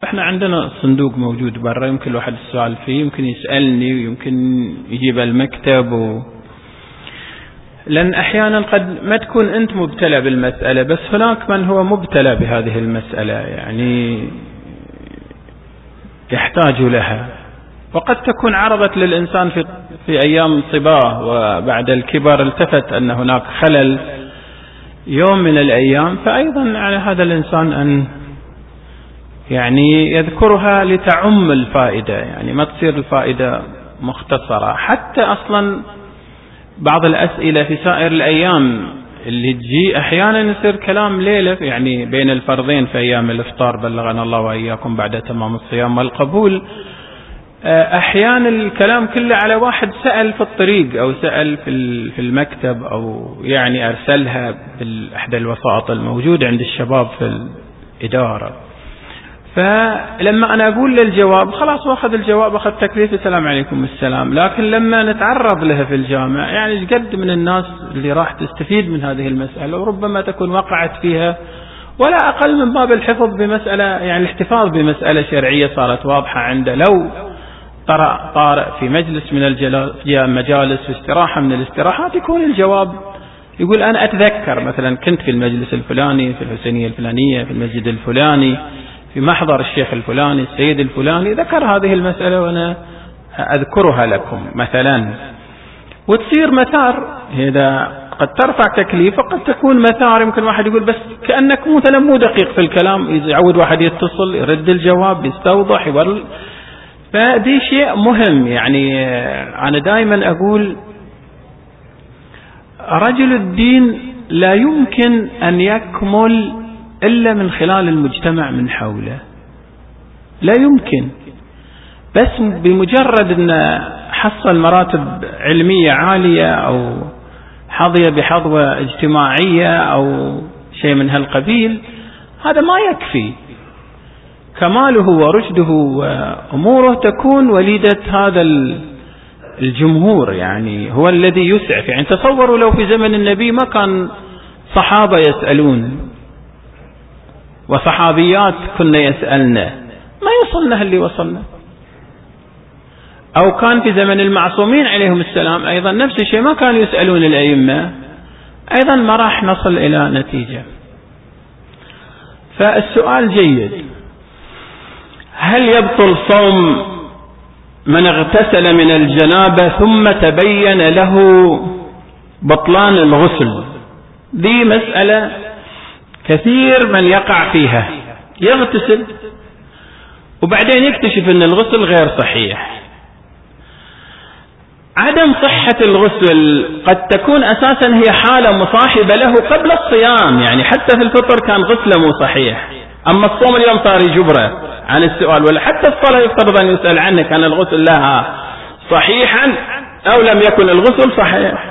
احنا عندنا صندوق موجود برا، يمكن الواحد السؤال فيه، يمكن يسألني ويمكن يجيب المكتب لأن أحيانا قد ما تكون أنت مبتلى بالمسألة، بس هناك من هو مبتلى بهذه المسألة يعني يحتاج لها، وقد تكون عرضت للإنسان في أيام صباه، وبعد الكبر التفت أن هناك خلل يوم من الأيام، فأيضا على هذا الإنسان أن يعني يذكرها لتعم الفائدة، يعني ما تصير الفائدة مختصرة. حتى أصلا بعض الأسئلة في سائر الأيام اللي تجي أحيانا يصير كلام ليلة يعني بين الفرضين في أيام الإفطار، بلغنا الله وإياكم بعد تمام الصيام والقبول، أحيانا الكلام كله على واحد سأل في الطريق أو سأل في المكتب أو يعني أرسلها بأحد الوسائط الموجودة عند الشباب في الإدارة. فلما أنا أقول للجواب خلاص واخذ الجواب، أخذ تكليف السلام عليكم السلام، لكن لما نتعرض لها في الجامعة يعني قد من الناس اللي راح تستفيد من هذه المسألة وربما تكون وقعت فيها، ولا أقل من باب الحفظ بمسألة يعني الاحتفاظ بمسألة شرعية صارت واضحة عنده. لو طارئ في مجلس من مجالس في استراحة من الاستراحات يكون الجواب يقول أنا أتذكر مثلا كنت في المجلس الفلاني في الحسينية الفلانية في المسجد الفلاني في محضر الشيخ الفلاني السيد الفلاني ذكر هذه المسألة وأنا أذكرها لكم مثلا، وتصير مثار. إذا قد ترفع تكليف وقد تكون مثار، يمكن واحد يقول بس كأنك مثلا مو دقيق في الكلام، يعود واحد يتصل يرد الجواب يستوضح فدي شيء مهم. يعني أنا دائما أقول رجل الدين لا يمكن أن يكمل إلا من خلال المجتمع من حوله، لا يمكن بس بمجرد أن حصل مراتب علمية عالية أو حظي بحظوة اجتماعية أو شيء من هالقبيل، هذا ما يكفي. كماله ورشده وأموره تكون وليدة هذا الجمهور، يعني هو الذي يسعف. يعني تصوروا لو في زمن النبي ما كان صحابة يسألون وصحابيات كنا يسألنا، ما يوصلنا اللي وصلنا. أو كان في زمن المعصومين عليهم السلام أيضا نفس الشيء، ما كانوا يسألون الأئمة، أيضا ما راح نصل إلى نتيجة. فالسؤال جيد، هل يبطل صوم من اغتسل من الجنابة ثم تبين له بطلان الغسل؟ دي مسألة كثير من يقع فيها، يغتسل وبعدين يكتشف أن الغسل غير صحيح. عدم صحة الغسل قد تكون أساسا هي حالة مصاحبة له قبل الصيام، يعني حتى في الفطر كان غسله مو صحيح، أما الصوم اليوم صار يجبره عن السؤال، ولا حتى الصلاة يفترض أن يسأل عنه كان الغسل لها صحيحا أو لم يكن الغسل صحيح.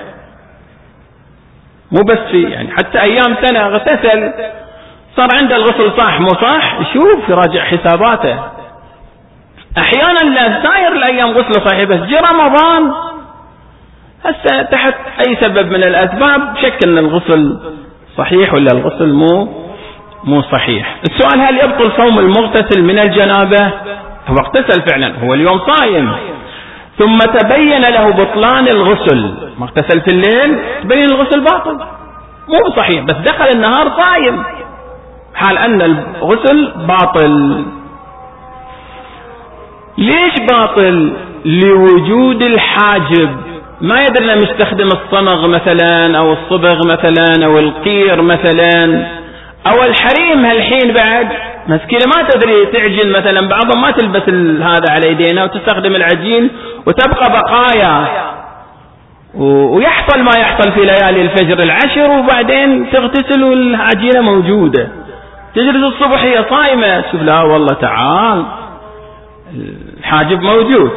مو بس في يعني حتى أيام سنة اغتسل صار عنده الغسل صح مو صح، يشوف يراجع حساباته. أحيانا لا سائر الأيام غسله صحيح، بس جاء رمضان هسه تحت أي سبب من الأسباب شك أن الغسل صحيح ولا الغسل مو صحيح. السؤال هل يبطل صوم المغتسل من الجنابة؟ هو اغتسل فعلا، هو اليوم صائم، ثم تبين له بطلان الغسل، ما اغتسل في الليل تبين الغسل باطل مو صحيح، بس دخل النهار صائم، حال أن الغسل باطل. ليش باطل؟ لوجود الحاجب. ما يدرنا مستخدم الصمغ مثلا أو الصبغ مثلا أو القير مثلا أو الحريم هالحين بعد مسكينة ما تدري تعجن مثلا، بعضهم ما تلبس هذا على يدينا وتستخدم العجين وتبقى بقايا، ويحصل ما يحصل في ليالي الفجر العشر، وبعدين تغتسل والعجينة موجودة، تجلس الصبح هي صائمة، شوف لا والله تعال الحاجب موجود.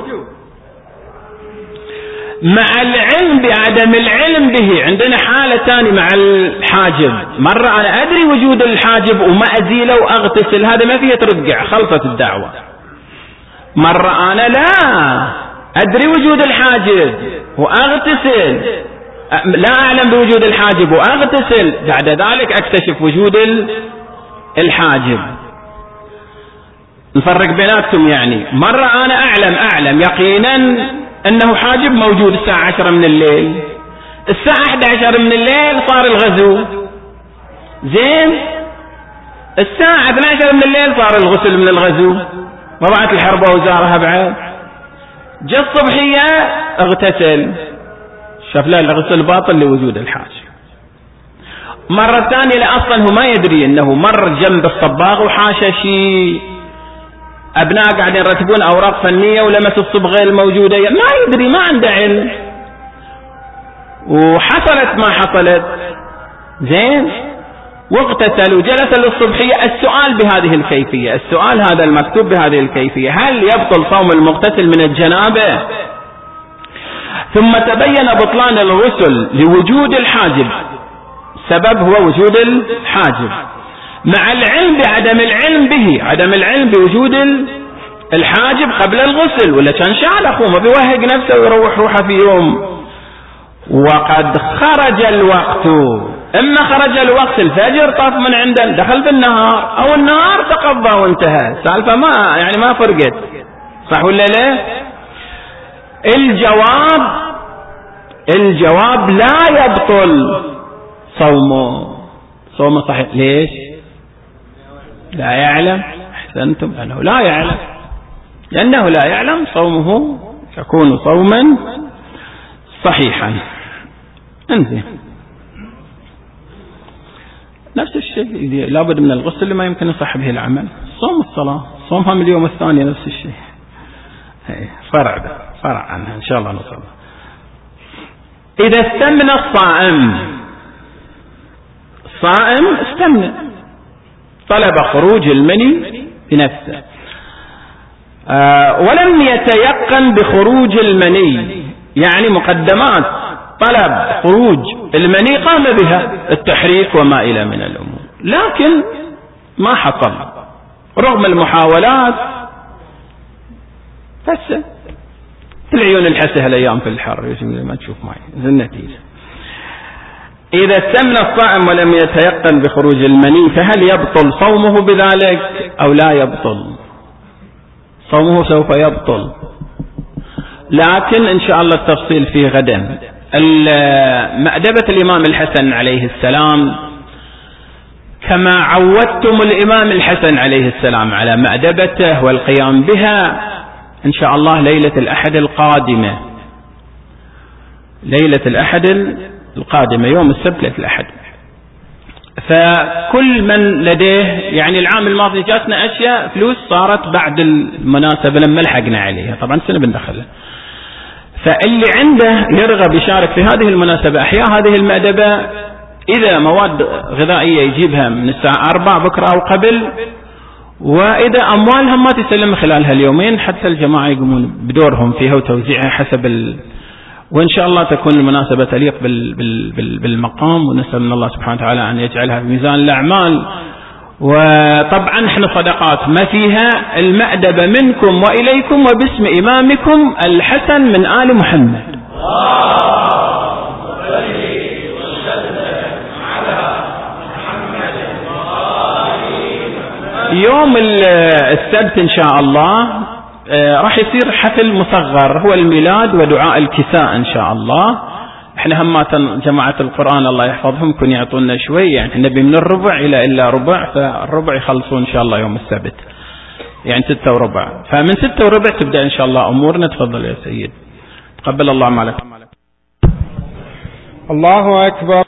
مع العلم بعدم العلم به عندنا حالة ثانية مع الحاجب، مرة أنا أدري وجود الحاجب وما أزيله وأغتسل، هذا ما فيه ترجع، خلصت الدعوة. مرة أنا لا أدري وجود الحاجب وأغتسل، لا أعلم بوجود الحاجب وأغتسل، بعد ذلك أكتشف وجود الحاجب. نفرق بيناتهم يعني. مرة أنا أعلم يقينا أنه حاجب موجود الساعة 10 من الليل، الساعة 11 من الليل صار الغزو، زين، الساعة 12 من الليل صار الغسل من الغزو، وضعت الحرب وزارها بعد، جاء الصبحية اغتسل، شاف لا الغسل باطل لوجود الحاجة. مرة ثانية لا أصلا هو ما يدري أنه مر جنب الصباغ وحاشا شيء، أبناء قاعدين يرتبون أوراق فنية ولمس الصبغة الموجودة، ما يدري، ما عنده علم، وحصلت ما حصلت، زين، واغتسل وجلس للصبحية. السؤال بهذه الكيفية، السؤال هذا المكتوب بهذه الكيفية: هل يبطل صوم المغتسل من الجنابة؟ ثم تبين بطلان الغسل لوجود الحاجب، سبب هو وجود الحاجب، مع العلم بعدم العلم به، عدم العلم بوجود الحاجب قبل الغسل، ولا كان شعل أخوه ما بيوهق نفسه ويروح روحه في يوم. وقد خرج الوقت، إما خرج الوقت الفجر طاف من عندنا دخل بالنهار، أو النهار تقضى وانتهى، سالفة ما فرقت، صح ولا لا؟ الجواب لا يبطل صومه صحيح. ليش؟ لا يعلم. أحسنتم، لأنه لا يعلم صومه يكون صوما صحيحا. انزين، نفس الشيء لابد من الغسل لما يمكن يصح به العمل. صوم الصلاة صومها من اليوم الثاني نفس الشيء، فرع عنها إن شاء الله نصل. إذا استمنى الصائم استمنى، طلب خروج المني بنفسه ولم يتيقن بخروج المني، يعني مقدمات طلب خروج المني قام بها، التحريك وما إلى من الأمور، لكن ما حصل رغم المحاولات. هسه العيون الحسه الأيام في الحر ما تشوف معي النتيجة. إذا استمنى الصائم ولم يتيقن بخروج المني فهل يبطل صومه بذلك أو لا يبطل؟ صومه سوف يبطل، لكن إن شاء الله التفصيل فيه غدا. مأدبة الإمام الحسن عليه السلام كما عودتم الإمام الحسن عليه السلام على مأدبته والقيام بها إن شاء الله ليلة الأحد القادمة، يوم السبت ليلة الأحد. فكل من لديه، يعني العام الماضي جاتنا أشياء فلوس صارت بعد المناسبة لما لحقنا عليها، طبعا سنة بندخلها، فاللي عنده يرغب يشارك في هذه المناسبة أحياء هذه المأدبة، إذا مواد غذائية يجيبها من الساعة 4 بكرة أو قبل، وإذا أموالهم ما تسلم خلال هاليومين حتى الجماعة يقومون بدورهم فيها وتوزيعها حسب وإن شاء الله تكون المناسبة تليق بالمقام، ونسأل من الله سبحانه وتعالى أن يجعلها في ميزان الأعمال. وطبعا احنا صدقات ما فيها المأدبة منكم وإليكم وباسم إمامكم الحسن من آل محمد. يوم السبت إن شاء الله راح يصير حفل مصغر، هو الميلاد ودعاء الكساء إن شاء الله. احنا همات جماعة القرآن الله يحفظهم كن يعطونا شوي، يعني النبي من الربع إلى ربع، فالربع يخلصون إن شاء الله يوم السبت، يعني 6:15، فمن 6:15 تبدأ إن شاء الله أمورنا. تفضل يا سيد، تقبل الله معك. الله أكبر.